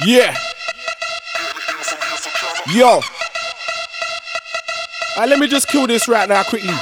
Yeah. Yo. Let me just kill this right now quickly.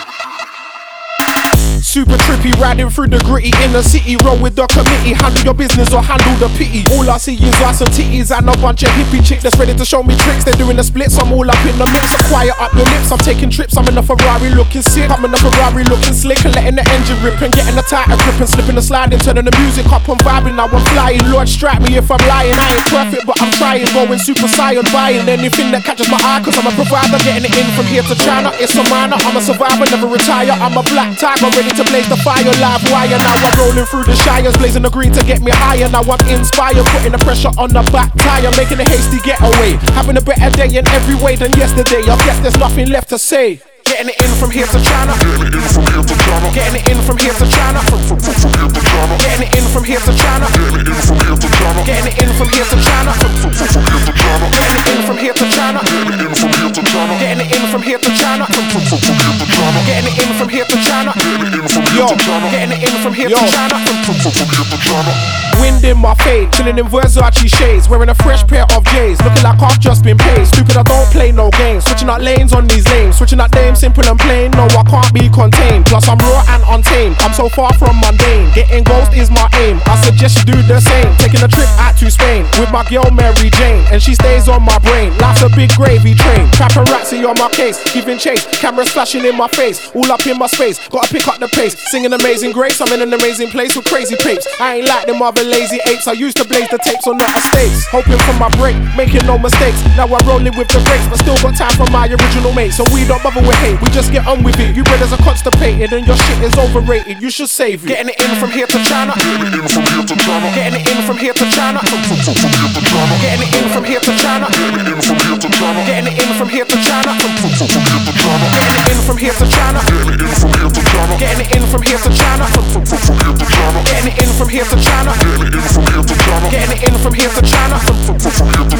Super trippy, riding through the gritty in the city. Roll with the committee, handle your business or handle the pity. All I see is ass and titties and a bunch of hippie chicks that's ready to show me tricks. They're doing the splits, I'm all up in the mix. So quiet up your lips, I'm taking trips. I'm in the Ferrari looking sick, I'm in the Ferrari looking slick, and letting the engine rip and getting the tighter grip and slipping the sliding, turning the music up and vibing. Now I'm flying, Lord strike me if I'm lying. I ain't perfect but I'm trying, going super saiyan, buying anything that catches my eye, cause I'm a provider, getting it in from here to China. It's a minor, I'm a survivor, never retire. I'm a black tiger, ready to blaze the fire, live wire. Now I'm rolling through the shires, blazing the green to get me higher. Now I'm inspired, putting the pressure on the back tire, making a hasty getaway, having a better day in every way than yesterday. I guess there's nothing left to say. Getting it in from here to China. Getting it in from here to China. Getting it in from here to China. Getting it in from here to China. Getting it in from here to China. Getting it in from here to China. Getting it in from here to China. Yo, getting it in from here to China. Wind in my face, chilling in Versace shades, wearing a fresh pair of J's, looking like I've just been paid. Stupid, I don't play no games, switching out lanes on these lanes, switching out names, simple and plain. No, I can't be contained. Plus I'm raw and untamed, I'm so far from mundane. Getting ghost is my aim, I suggest you do the same. Taking a trip out to Spain with my girl Mary Jane, and she stays on my brain. Life's a big gravy train, paparazzi on my case, giving chase, cameras flashing in my face, all up in my space. Gotta pick up the pace, singing Amazing Grace. I'm in an amazing place with crazy papes. I ain't like them other lazy apes, I used to blaze the tapes on the estates, hoping for my break, making no mistakes. Now I'm rolling with the brakes, but still got time for my original mate. So we don't bother with hate, we just get on with it. You brothers are constipated and your shit is overrated, you should save it. Getting it in from here to China. Getting it in from here to China. Getting it in from here to China. Getting it in from here to China. Getting it in from here to China. Getting it in from here to China. Getting it in from here to China. Getting it in from here to China.